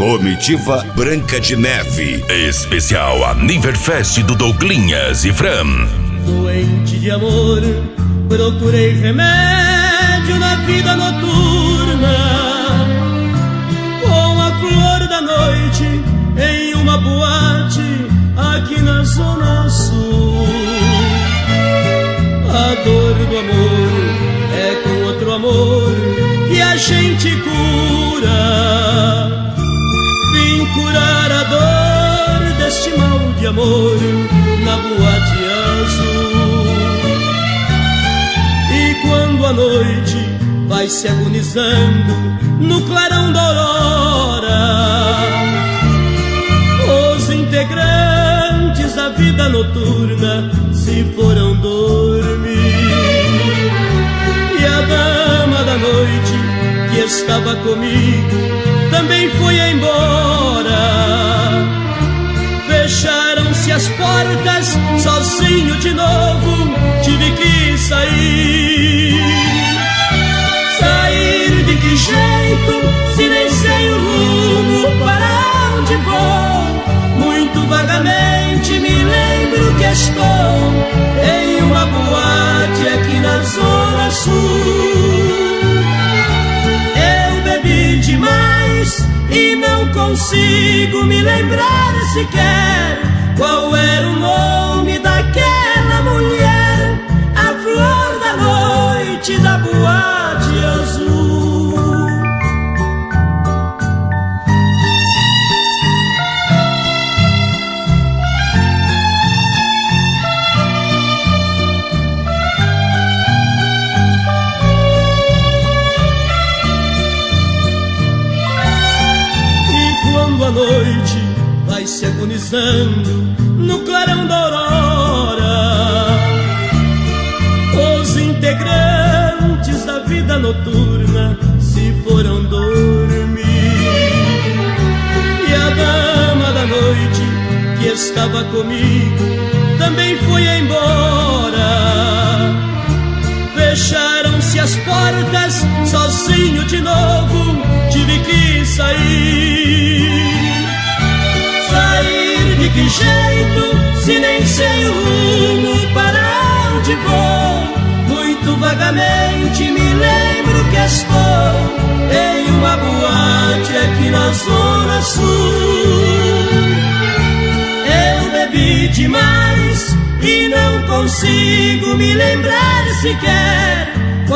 Comitiva Branca de Neve. Especial Aniverfest do Douglinhas e Fran. Doente de amor, procurei remédio na vida noturna, com a flor da noite em uma boate aqui na Zona Sul. A dor do amor é com outro amor que a gente cura. Vim curar a dor deste mal de amor na boate azul. E quando a noite vai se agonizando no clarão da aurora, os integrantes da vida noturna se foram dormir. E a dama da noite que estava comigo também foi embora. Fecharam-se as portas, sozinho de novo tive que sair. Sair de que jeito, se nem sei o rumo para onde vou? Muito vagamente me lembro que estou em uma boate aqui na Zona Sul. Eu bebi demais e não consigo me lembrar sequer qual era o nome daquela mulher, a flor da noite da boate azul. A noite vai se agonizando no clarão da aurora, os integrantes da vida noturna se foram dormir. E a dama da noite que estava comigo também foi embora. Fecharam-se as portas, sozinho de novo tive que sair. Sair de que jeito, se nem sei o rumo para onde vou? Muito vagamente me lembro que estou em uma boate aqui na Zona Sul. Eu bebi demais e não consigo me lembrar sequer